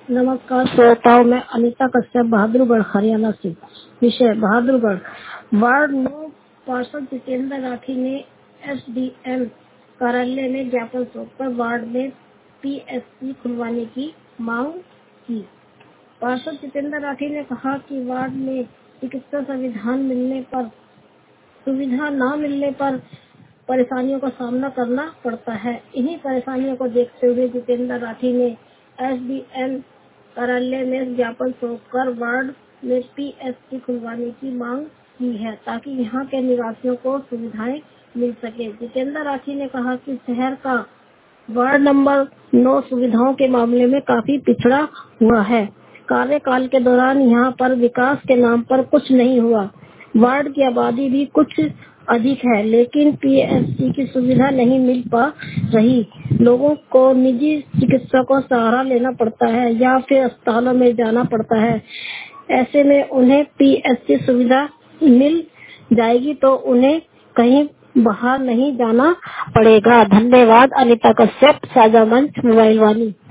नमस्कार श्रोताओं, मैं अनीता कश्यप बहादुरगढ़ हरियाणा से। विषय बहादुरगढ़। वार्ड 9 पार्षद जितेंद्र राठी ने एसडीएम कार्यालय में ज्ञापन सौंपकर वार्ड में पीएससी खुलवाने की मांग की। पार्षद जितेंद्र राठी ने कहा कि वार्ड में चिकित्सा सुविधा न मिलने पर परेशानियों का सामना करना पड़ता है। इन्हीं परेशानियों को देखते हुए जितेंद्र राठी ने एसडीएम कार्यालय में ज्ञापन सौंपकर वार्ड में पीएससी खुलवाने की मांग की है, ताकि यहां के निवासियों को सुविधाएं मिल सके। जितेंद्र राठी ने कहा कि शहर का वार्ड नंबर 9 सुविधाओं के मामले में काफी पिछड़ा हुआ है। कार्यकाल के दौरान यहां पर विकास के नाम पर कुछ नहीं हुआ। वार्ड की आबादी भी कुछ अधिक है, लेकिन पीएससी की सुविधा नहीं मिल पा रही। लोगों को निजी चिकित्सकों का सहारा लेना पड़ता है या फिर अस्पतालों में जाना पड़ता है। ऐसे में उन्हें पीएससी सुविधा मिल जाएगी तो उन्हें कहीं बाहर नहीं जाना पड़ेगा। धन्यवाद। अनीता कश्यप, साझा मंच, मोबाइल वाणी।